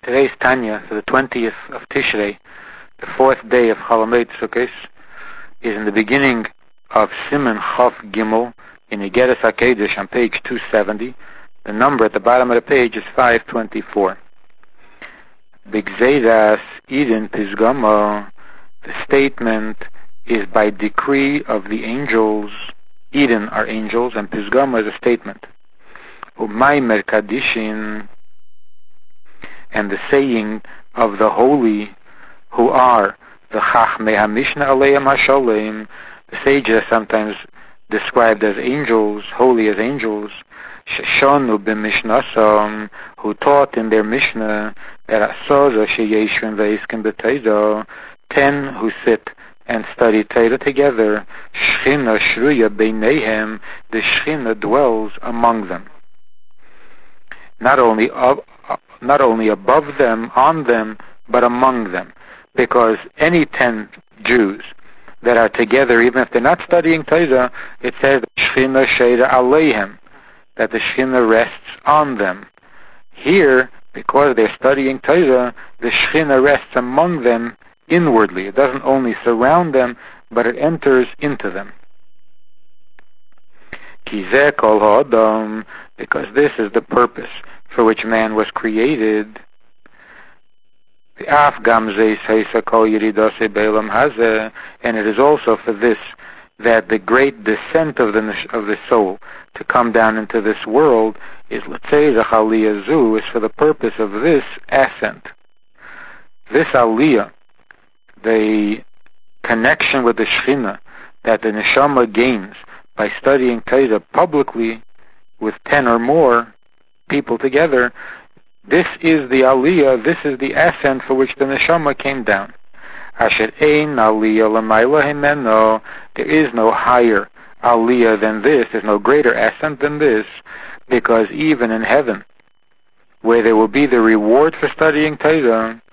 Today's Tanya, for the 20th of Tishrei, the fourth day of Chol Hamoed Sukkos, is in the beginning of Siman Chof Gimel in Igeres HaKodesh on page 270. The number at the bottom of the page is 524. B'Gzeiras Eden Pisgama, the statement is by decree of the angels. Eden are angels, and Pisgama is a statement. Umay Kadishin, and the saying of the holy, who are the Chachmei HaMishna Aleim HaSholem, the sages sometimes described as angels, holy as angels, Sheshonu b'Mishnasam, who taught in their Mishnah that Asoza sheyeshvim ve'iskim b'Torah, 10 who sit and study Torah together, Shechina shruya beinehem, the Shechina dwells among them. Not only above them, on them, but among them. Because any 10 Jews that are together, even if they're not studying Torah, it says, Shechina sheira aleihem, that the Shechina rests on them. Here, because they're studying Torah, the Shechina rests among them inwardly. It doesn't only surround them, but it enters into them. Kizeh kol ha'adam, because this is the purpose for which man was created. And it is also for this that the great descent of the soul to come down into this world is, let's say, the Aliyah Zu, is for the purpose of this ascent. This Aliyah, the connection with the Shechina that the Neshama gains by studying Torah publicly with 10 or more people together, this is the Aliyah, this is the ascent for which the Neshama came down. Asher ein Aliyah l'mayla himeno, there is no higher Aliyah than this, there's no greater ascent than this, because even in heaven, where there will be the reward for studying Torah,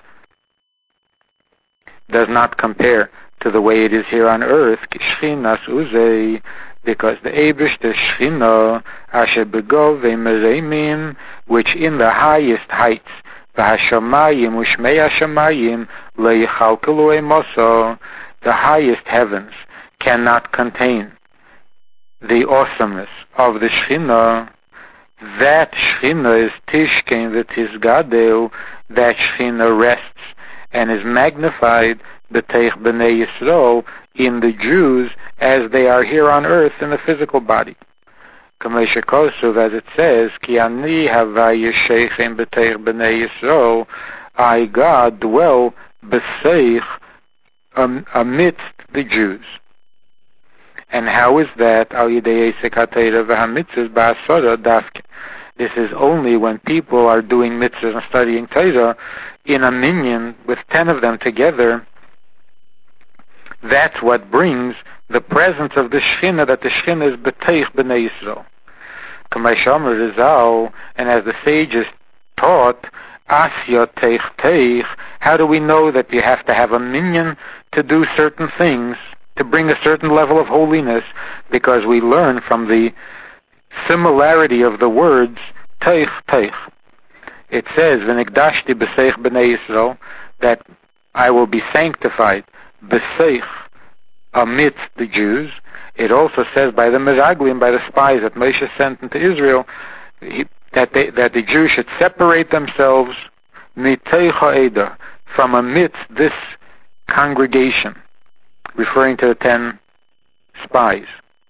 does not compare to the way it is here on earth, Shchinas uzei, because the Eibush, the Shechina, Asher begov ve'mereimim, which in the highest heights, v'hashamayim u'shmei hashamayim le'yichalkelu emoso, the highest heavens cannot contain the awesomeness of the Shechina. That Shechina is tishkein v'tizgadeu, that Shechina rests and is magnified b'teich b'nei Yisrael, in the Jews as they are here on earth in the physical body. Kamesha Kosuv, as it says, Ki ani havaya sheichem b'teich b'nei Yisrael, I, God, dwell b'seich amidst the Jews. And how is that? Al yidei esek ha'teira v'hamitzvos ba'asora dafke. This is only when people are doing mitzvahs and studying Torah in a minyan with 10 of them together. That's what brings the presence of the Shechina, that the Shechina is b'teich b'nei Yisrael. Kamei Shomer Rizal, and as the sages taught, Asya teich teich, how do we know that you have to have a minyan to do certain things, to bring a certain level of holiness? Because we learn from the similarity of the words teich teich. It says, V'nigdashti b'seich b'nei Yisrael, that I will be sanctified b'seich amidst the Jews. It also says by the Meraglim, by the spies that Moshe sent into Israel, that the Jews should separate themselves mitei ha'eda, from amidst this congregation, referring to the 10 spies.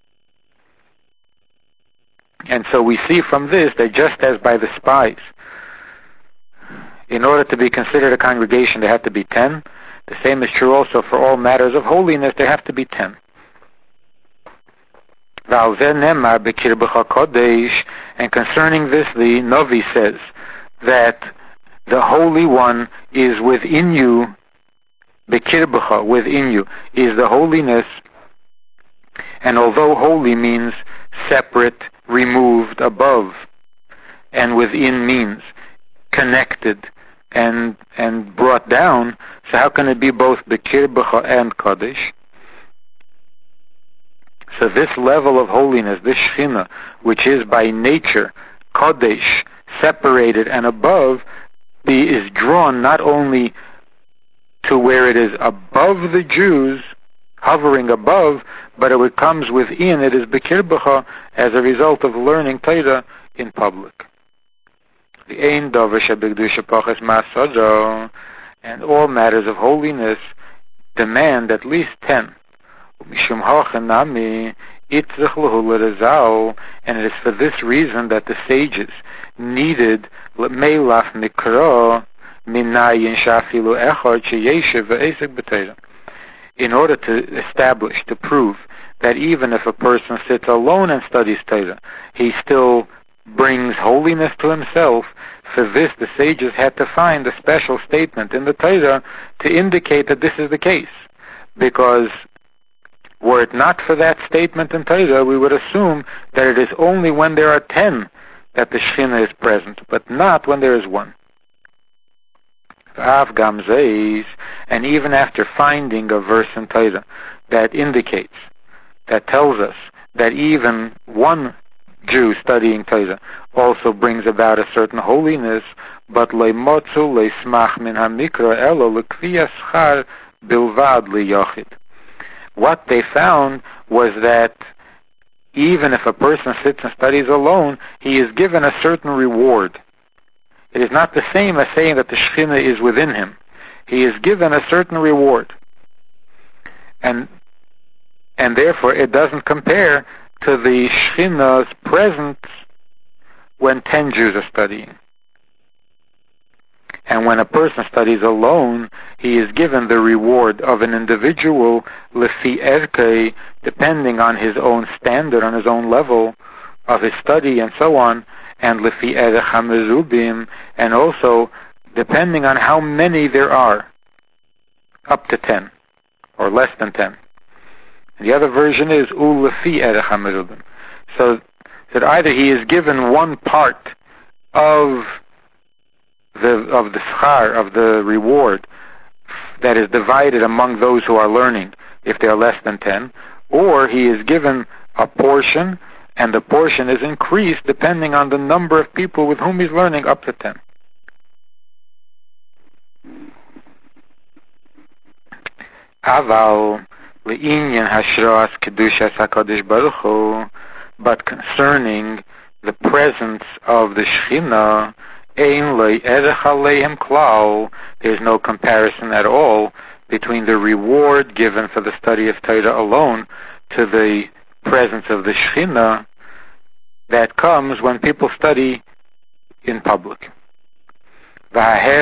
And so we see from this that just as by the spies, in order to be considered a congregation, there have to be 10. The same is true also for all matters of holiness, there have to be 10. And concerning this, the Novi says that the Holy One is within you, Bekirbecha, within you, is the holiness. And although holy means separate, removed, above, and within means connected and brought down, so how can it be both Bekirbecha and Kodesh? So this level of holiness, this Shechina, which is by nature Kodesh, separated and above, is drawn not only to where it is above the Jews, hovering above, but it comes within, it is bekirbacha, as a result of learning Torah in public. The ein davar shebekdusha pachas masada, and all matters of holiness demand at least 10. Mishum hachanami itzrich lehu l'razal, and it is for this reason that the sages needed melach mikra minayin shafilu echad sheyeshev ve'esek b'Torah, in order to establish, to prove that even if a person sits alone and studies Torah, he still brings holiness to himself. For this, the sages had to find a special statement in the Torah to indicate that this is the case. Because were it not for that statement in Torah, we would assume that it is only when there are 10 that the Shekhinah is present, but not when there is 1. And even after finding a verse in Torah that indicates, that tells us that even one Jew studying Torah also brings about a certain holiness, but leimotzu leismach min hamikra elo lekviyas schar bilvad liyochid. What they found was that even if a person sits and studies alone, he is given a certain reward. It is not the same as saying that the Shekhinah is within him. He is given a certain reward. And therefore it doesn't compare to the Shekhinah's presence when 10 Jews are studying. And when a person studies alone, he is given the reward of an individual, lefi erkei, depending on his own standard, on his own level of his study and so on, and lefi erech hamezubim, and also depending on how many there are, up to 10, or less than 10. And the other version is lefi erech hamezubim. So that either he is given one part of the schar, of the reward, that is divided among those who are learning, if they are less than 10, or he is given a portion, and the portion is increased depending on the number of people with whom he's learning, up to 10. Aval le'inyan hashras kedushas HaKadosh Baruch Hu, but concerning the presence of the Shekhinah, there's no comparison at all between the reward given for the study of Torah alone to the presence of the Shekhinah that comes when people study in public. And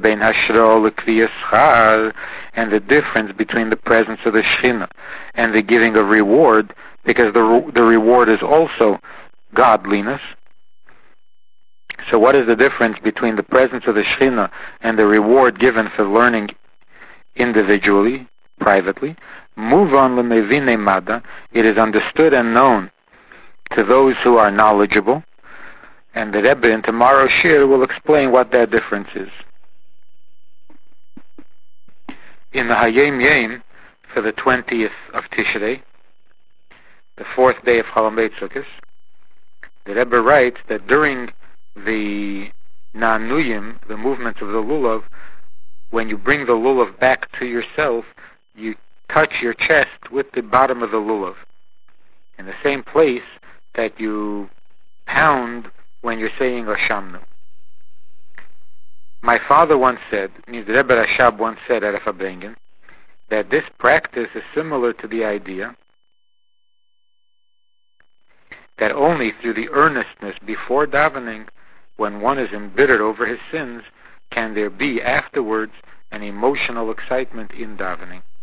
the difference between the presence of the Shekhinah and the giving of reward, because the reward is also godliness. So what is the difference between the presence of the Shekhinah and the reward given for learning individually, privately? Move on lemevine mada. It is understood and known to those who are knowledgeable. And the Rebbe in tomorrow's shir will explain what that difference is. In the Hayom Yom, for the 20th of Tishrei, the 4th day of Chol Hamoed Sukkos, the Rebbe writes that during the Nanuyim, the movements of the Lulav, when you bring the Lulav back to yourself, you touch your chest with the bottom of the Lulav, in the same place that you pound when you're saying Ashamnu. My father once said, means the Rebbe Rashab once said at Fabrengen, that this practice is similar to the idea that only through the earnestness before davening, when one is embittered over his sins, can there be afterwards an emotional excitement in davening.